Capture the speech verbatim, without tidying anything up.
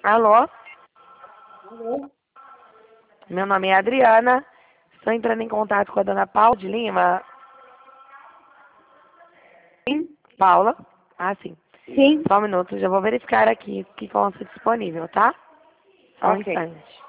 Alô? Alô? Meu nome é Adriana. Estou entrando em contato com a dona Paula de Lima. Sim? Paula? Ah, sim. Sim? Só um minuto, já vou verificar aqui que consta disponível, tá? Só um Ok. instante.